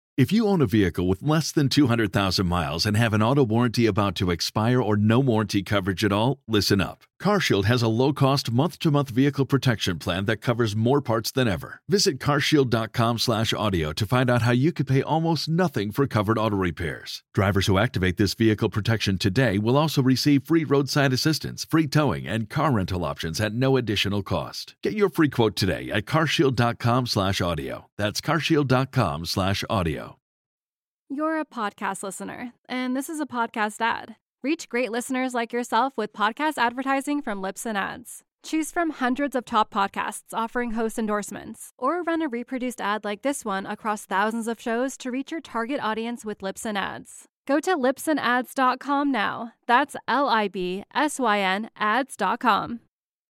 If you own a vehicle with less than 200,000 miles and have an auto warranty about to expire or no warranty coverage at all, listen up. CarShield has a low-cost month-to-month vehicle protection plan that covers more parts than ever. Visit carshield.com/audio to find out how you could pay almost nothing for covered auto repairs. Drivers who activate this vehicle protection today will also receive free roadside assistance, free towing, and car rental options at no additional cost. Get your free quote today at carshield.com/audio. That's carshield.com/audio. You're a podcast listener, and this is a podcast ad. Reach great listeners like yourself with podcast advertising from Libsyn Ads. Choose from hundreds of top podcasts offering host endorsements, or run a reproduced ad like this one across thousands of shows to reach your target audience with Libsyn Ads. Go to libsynads.com now. That's LIBSYN ads.com.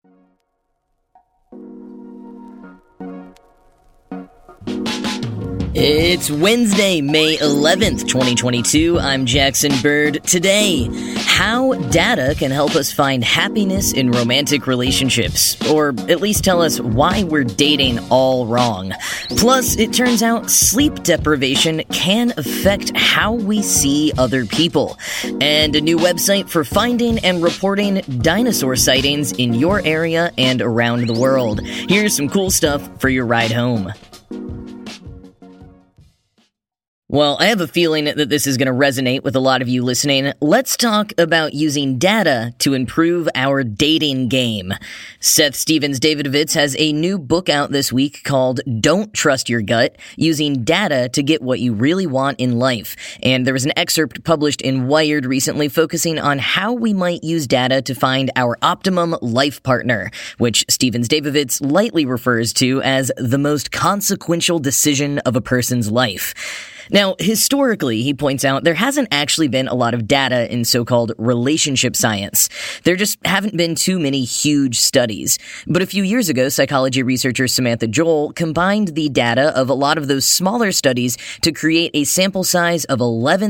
It's Wednesday, May 11th, 2022. I'm Jackson Bird. Today, how data can help us find happiness in romantic relationships, or at least tell us why we're dating all wrong. Plus, it turns out sleep deprivation can affect how we see other people. And a new website for finding and reporting dinosaur sightings in your area and around the world. Here's some cool stuff for your ride home. Well, I have a feeling that this is going to resonate with a lot of you listening. Let's talk about using data to improve our dating game. Seth Stephens-Davidovits has a new book out this week called Don't Trust Your Gut, Using Data to Get What You Really Want in Life. And there was an excerpt published in Wired recently focusing on how we might use data to find our optimum life partner, which Stephens-Davidovits lightly refers to as the most consequential decision of a person's life. Now, historically, he points out, there hasn't actually been a lot of data in so-called relationship science. There just haven't been too many huge studies. But a few years ago, psychology researcher Samantha Joel combined the data of a lot of those smaller studies to create a sample size of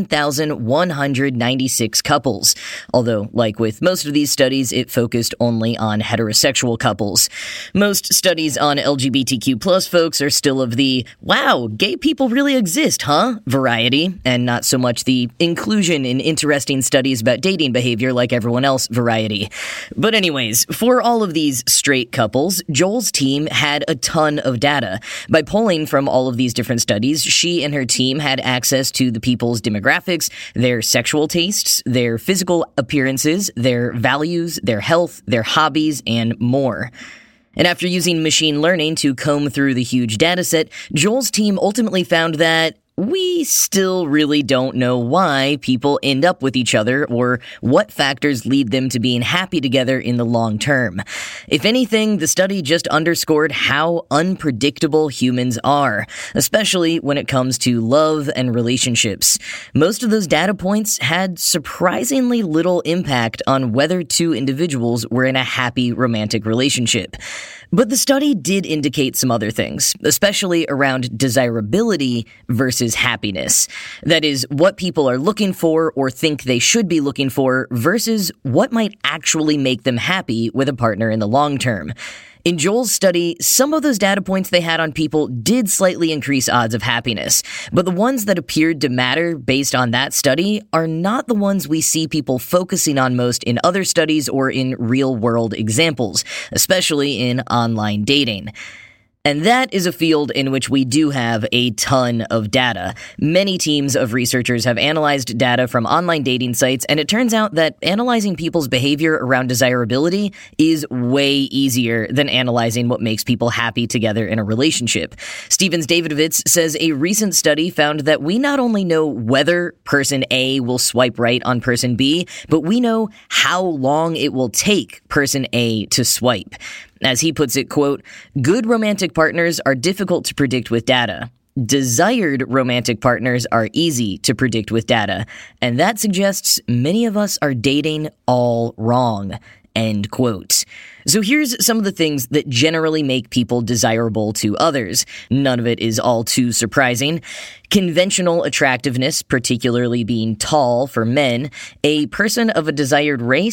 11,196 couples. Although, like with most of these studies, it focused only on heterosexual couples. Most studies on LGBTQ+ folks are still of the, wow, gay people really exist, huh? Variety, and not so much the inclusion in interesting studies about dating behavior like everyone else variety. But anyways, for all of these straight couples, Joel's team had a ton of data. By pulling from all of these different studies, she and her team had access to the people's demographics, their sexual tastes, their physical appearances, their values, their health, their hobbies, and more. And after using machine learning to comb through the huge dataset, Joel's team ultimately found that we still really don't know why people end up with each other or what factors lead them to being happy together in the long term. If anything, the study just underscored how unpredictable humans are, especially when it comes to love and relationships. Most of those data points had surprisingly little impact on whether two individuals were in a happy romantic relationship. But the study did indicate some other things, especially around desirability versus happiness. That is, what people are looking for or think they should be looking for versus what might actually make them happy with a partner in the long term. In Joel's study, some of those data points they had on people did slightly increase odds of happiness, but the ones that appeared to matter based on that study are not the ones we see people focusing on most in other studies or in real-world examples, especially in online dating. And that is a field in which we do have a ton of data. Many teams of researchers have analyzed data from online dating sites, and it turns out that analyzing people's behavior around desirability is way easier than analyzing what makes people happy together in a relationship. Stephens-Davidovits says a recent study found that we not only know whether person A will swipe right on person B, but we know how long it will take person A to swipe. As he puts it, quote, "Good romantic partners are difficult to predict with data. Desired romantic partners are easy to predict with data. And that suggests many of us are dating all wrong." End quote. So here's some of the things that generally make people desirable to others. None of it is all too surprising. Conventional attractiveness, particularly being tall for men, a person of a desired race,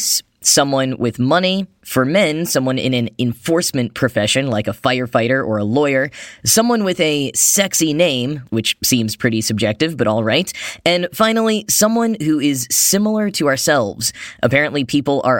someone with money. For men, someone in an enforcement profession like a firefighter or a lawyer. Someone with a sexy name, which seems pretty subjective, but all right. And finally, someone who is similar to ourselves. Apparently, people are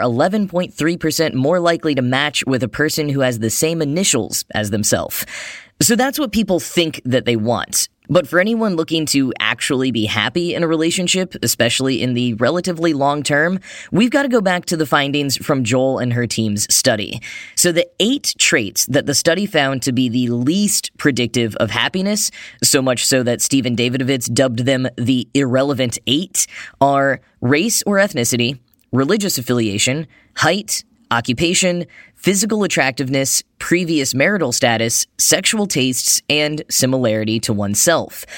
11.3% more likely to match with a person who has the same initials as themselves. So that's what people think that they want. But for anyone looking to actually be happy in a relationship, especially in the relatively long term, we've got to go back to the findings from Joel and her team's study. So the 8 traits that the study found to be the least predictive of happiness, so much so that Steven Davidovitz dubbed them the irrelevant 8, are race or ethnicity, religious affiliation, height, occupation, physical attractiveness, previous marital status, sexual tastes, and similarity to oneself.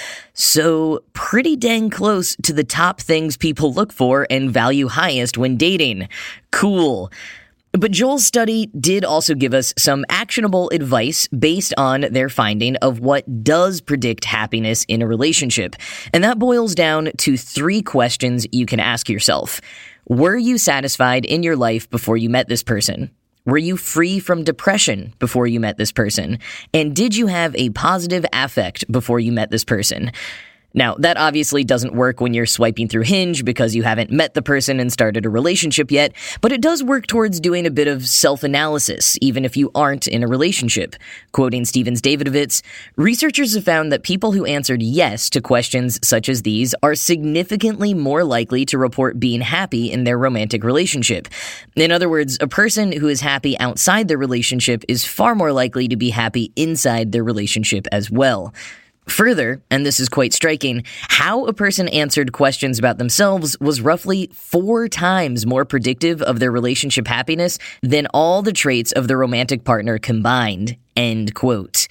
So, pretty dang close to the top things people look for and value highest when dating. Cool. But Joel's study did also give us some actionable advice based on their finding of what does predict happiness in a relationship. And that boils down to 3 questions you can ask yourself. Were you satisfied in your life before you met this person? Were you free from depression before you met this person? And did you have a positive affect before you met this person? Now, that obviously doesn't work when you're swiping through Hinge because you haven't met the person and started a relationship yet, but it does work towards doing a bit of self-analysis, even if you aren't in a relationship. Quoting Steven Davidovitz, researchers have found that people who answered yes to questions such as these are significantly more likely to report being happy in their romantic relationship. In other words, a person who is happy outside their relationship is far more likely to be happy inside their relationship as well. Further, and this is quite striking, how a person answered questions about themselves was roughly 4 times more predictive of their relationship happiness than all the traits of the romantic partner combined. End quote.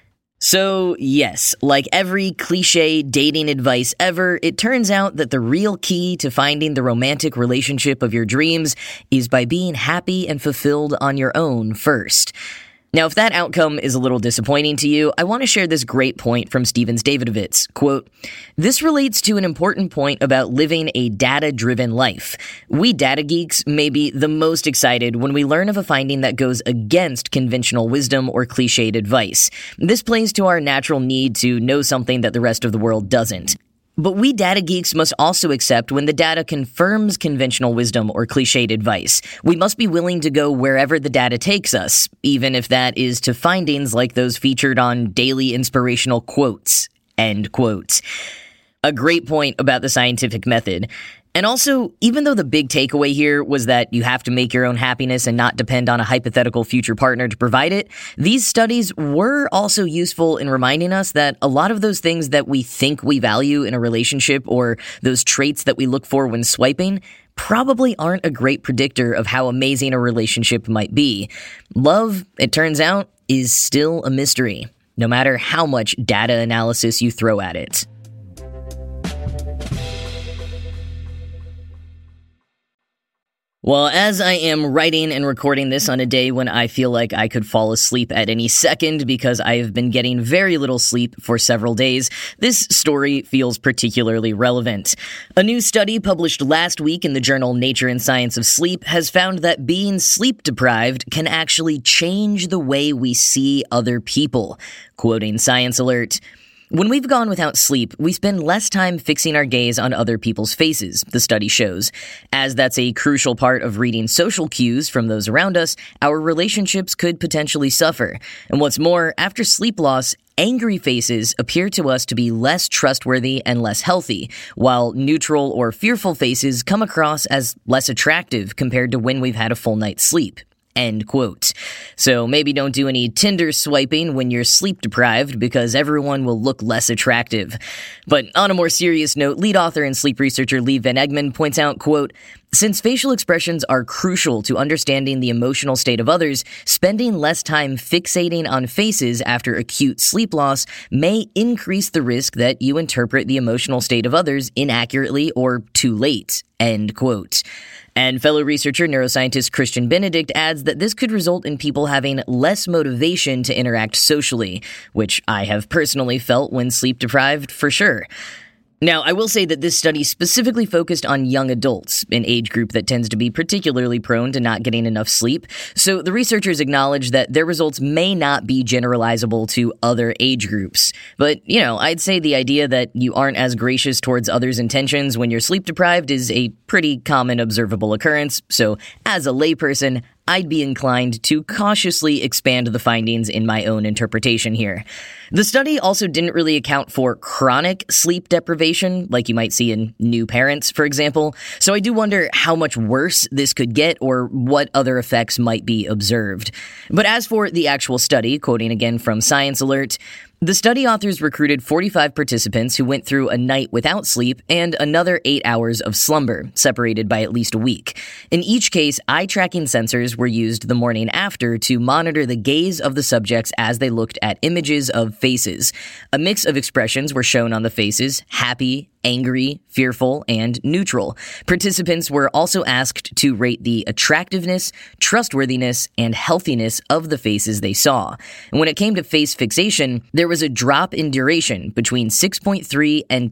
So, yes, like every cliche dating advice ever, it turns out that the real key to finding the romantic relationship of your dreams is by being happy and fulfilled on your own first. Now, if that outcome is a little disappointing to you, I want to share this great point from Steven Davidovitz. Quote, "This relates to an important point about living a data-driven life. We data geeks may be the most excited when we learn of a finding that goes against conventional wisdom or cliched advice. This plays to our natural need to know something that the rest of the world doesn't. But we data geeks must also accept when the data confirms conventional wisdom or cliched advice. We must be willing to go wherever the data takes us, even if that is to findings like those featured on daily inspirational quotes." End quote. A great point about the scientific method. And also, even though the big takeaway here was that you have to make your own happiness and not depend on a hypothetical future partner to provide it, these studies were also useful in reminding us that a lot of those things that we think we value in a relationship or those traits that we look for when swiping probably aren't a great predictor of how amazing a relationship might be. Love, it turns out, is still a mystery, no matter how much data analysis you throw at it. Well, as I am writing and recording this on a day when I feel like I could fall asleep at any second because I have been getting very little sleep for several days, this story feels particularly relevant. A new study published last week in the journal Nature and Science of Sleep has found that being sleep deprived can actually change the way we see other people. Quoting Science Alert, "When we've gone without sleep, we spend less time fixing our gaze on other people's faces," the study shows. As that's a crucial part of reading social cues from those around us, our relationships could potentially suffer. And what's more, after sleep loss, angry faces appear to us to be less trustworthy and less healthy, while neutral or fearful faces come across as less attractive compared to when we've had a full night's sleep. End quote. So maybe don't do any Tinder swiping when you're sleep deprived because everyone will look less attractive. But on a more serious note, lead author and sleep researcher Lee Van Egmond points out, quote, "Since facial expressions are crucial to understanding the emotional state of others, spending less time fixating on faces after acute sleep loss may increase the risk that you interpret the emotional state of others inaccurately or too late." End quote. And fellow researcher neuroscientist Christian Benedict adds that this could result in people having less motivation to interact socially, which I have personally felt when sleep deprived for sure. Now, I will say that this study specifically focused on young adults, an age group that tends to be particularly prone to not getting enough sleep, so the researchers acknowledge that their results may not be generalizable to other age groups. But, I'd say the idea that you aren't as gracious towards others' intentions when you're sleep deprived is a pretty common observable occurrence, so as a layperson, I'd be inclined to cautiously expand the findings in my own interpretation here. The study also didn't really account for chronic sleep deprivation, like you might see in new parents, for example, so I do wonder how much worse this could get or what other effects might be observed. But as for the actual study, quoting again from Science Alert, the study authors recruited 45 participants who went through a night without sleep and another 8 hours of slumber, separated by at least a week. In each case, eye-tracking sensors were used the morning after to monitor the gaze of the subjects as they looked at images of faces. A mix of expressions were shown on the faces: happy, angry, fearful, and neutral. Participants were also asked to rate the attractiveness, trustworthiness, and healthiness of the faces they saw. And when it came to face fixation, there was a drop in duration between 6.3 and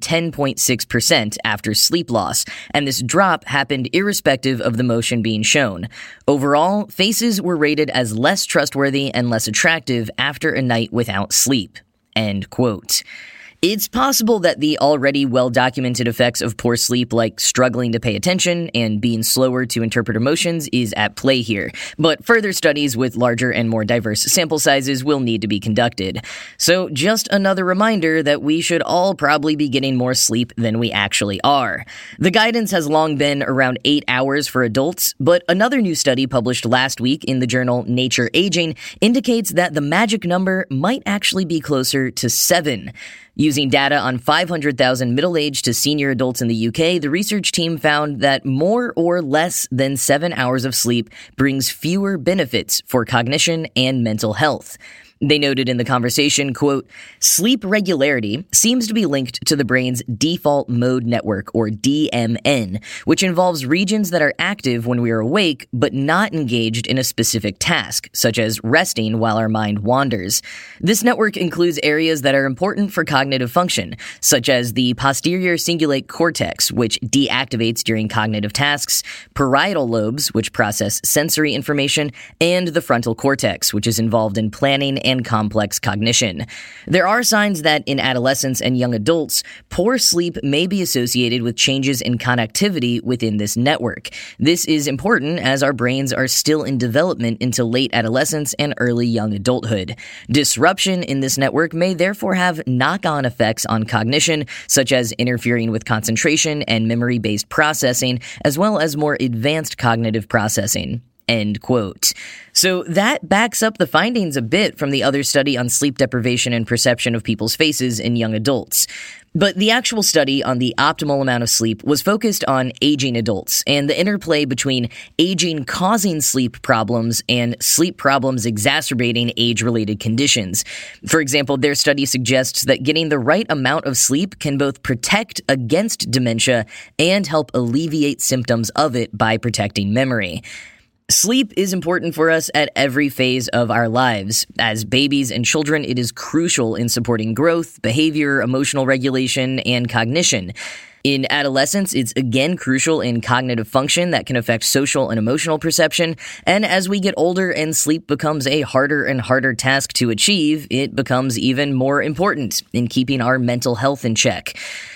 10.6% after sleep loss, and this drop happened irrespective of the motion being shown. Overall, faces were rated as less trustworthy and less attractive after a night without sleep. End quote. It's possible that the already well-documented effects of poor sleep, like struggling to pay attention and being slower to interpret emotions, is at play here, but further studies with larger and more diverse sample sizes will need to be conducted. So just another reminder that we should all probably be getting more sleep than we actually are. The guidance has long been around 8 hours for adults, but another new study published last week in the journal Nature Aging indicates that the magic number might actually be closer to 7. Using data on 500,000 middle-aged to senior adults in the UK, the research team found that more or less than 7 hours of sleep brings fewer benefits for cognition and mental health. They noted in the conversation, quote, "Sleep regularity seems to be linked to the brain's default mode network, or DMN, which involves regions that are active when we are awake but not engaged in a specific task, such as resting while our mind wanders. This network includes areas that are important for cognitive function, such as the posterior cingulate cortex, which deactivates during cognitive tasks, parietal lobes, which process sensory information, and the frontal cortex, which is involved in planning and complex cognition. There are signs that in adolescents and young adults, poor sleep may be associated with changes in connectivity within this network. This is important as our brains are still in development into late adolescence and early young adulthood. Disruption in this network may therefore have knock-on effects on cognition, such as interfering with concentration and memory-based processing, as well as more advanced cognitive processing." End quote. So that backs up the findings a bit from the other study on sleep deprivation and perception of people's faces in young adults. But the actual study on the optimal amount of sleep was focused on aging adults and the interplay between aging causing sleep problems and sleep problems exacerbating age-related conditions. For example, their study suggests that getting the right amount of sleep can both protect against dementia and help alleviate symptoms of it by protecting memory. Sleep is important for us at every phase of our lives. As babies and children, it is crucial in supporting growth, behavior, emotional regulation, and cognition. In adolescence, it's again crucial in cognitive function that can affect social and emotional perception, and as we get older and sleep becomes a harder and harder task to achieve, it becomes even more important in keeping our mental health in check.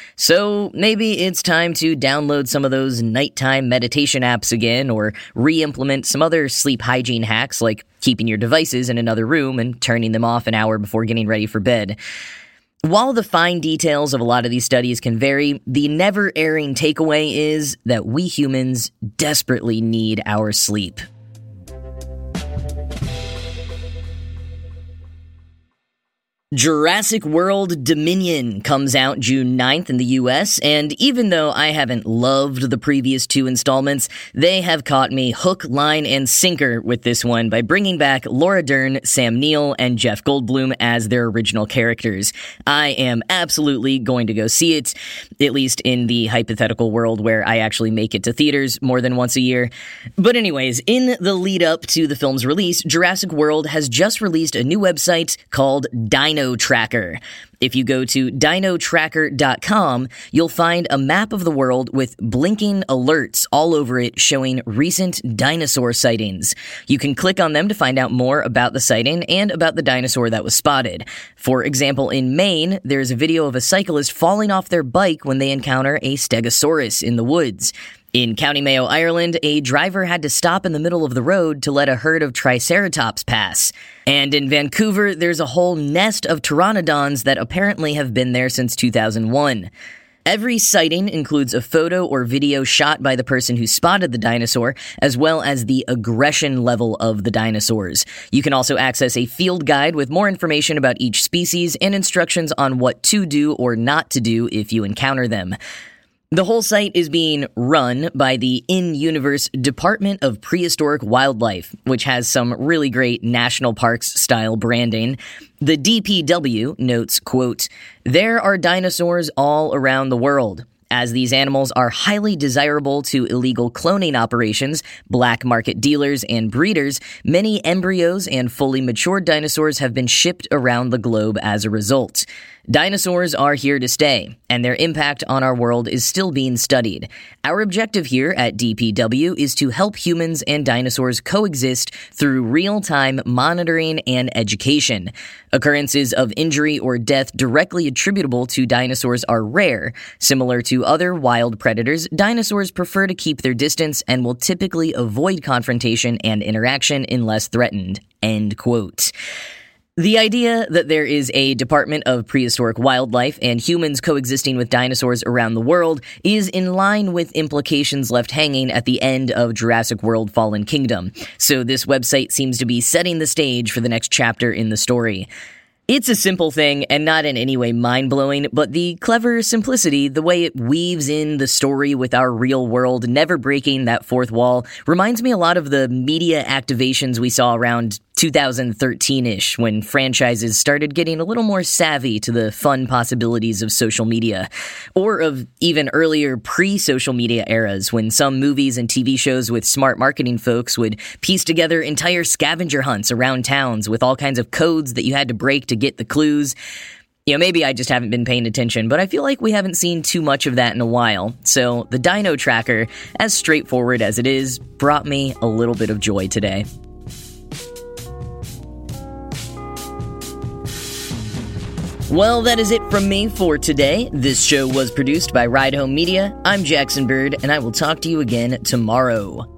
So maybe it's time to download some of those nighttime meditation apps again, or re-implement some other sleep hygiene hacks like keeping your devices in another room and turning them off an hour before getting ready for bed. While the fine details of a lot of these studies can vary, the never-erring takeaway is that we humans desperately need our sleep. Jurassic World Dominion comes out June 9th in the US, and even though I haven't loved the previous 2 installments, they have caught me hook, line, and sinker with this one by bringing back Laura Dern, Sam Neill, and Jeff Goldblum as their original characters. I am absolutely going to go see it, at least in the hypothetical world where I actually make it to theaters more than once a year. But anyways, in the lead up to the film's release, Jurassic World has just released a new website called Dino Dino Tracker. If you go to dinotracker.com, you'll find a map of the world with blinking alerts all over it showing recent dinosaur sightings. You can click on them to find out more about the sighting and about the dinosaur that was spotted. For example, in Maine, there's a video of a cyclist falling off their bike when they encounter a stegosaurus in the woods. In County Mayo, Ireland, a driver had to stop in the middle of the road to let a herd of triceratops pass. And in Vancouver, there's a whole nest of pteranodons that apparently have been there since 2001. Every sighting includes a photo or video shot by the person who spotted the dinosaur, as well as the aggression level of the dinosaurs. You can also access a field guide with more information about each species and instructions on what to do or not to do if you encounter them. The whole site is being run by the In-Universe Department of Prehistoric Wildlife, which has some really great national parks-style branding. The DPW notes, quote, "There are dinosaurs all around the world. As these animals are highly desirable to illegal cloning operations, black market dealers, and breeders, many embryos and fully matured dinosaurs have been shipped around the globe as a result. Dinosaurs are here to stay, and their impact on our world is still being studied. Our objective here at DPW is to help humans and dinosaurs coexist through real-time monitoring and education. Occurrences of injury or death directly attributable to dinosaurs are rare. Similar to other wild predators, dinosaurs prefer to keep their distance and will typically avoid confrontation and interaction unless threatened." End quote. The idea that there is a Department of Prehistoric Wildlife and humans coexisting with dinosaurs around the world is in line with implications left hanging at the end of Jurassic World Fallen Kingdom, so this website seems to be setting the stage for the next chapter in the story. It's a simple thing and not in any way mind-blowing, but the clever simplicity, the way it weaves in the story with our real world, never breaking that fourth wall, reminds me a lot of the media activations we saw around 2013-ish, when franchises started getting a little more savvy to the fun possibilities of social media. Or of even earlier pre-social media eras, when some movies and TV shows with smart marketing folks would piece together entire scavenger hunts around towns with all kinds of codes that you had to break to get the clues. You know, maybe I just haven't been paying attention, but I feel like we haven't seen too much of that in a while. So the Dino Tracker, as straightforward as it is, brought me a little bit of joy today. Well, that is it from me for today. This show was produced by Ride Home Media. I'm Jackson Bird, and I will talk to you again tomorrow.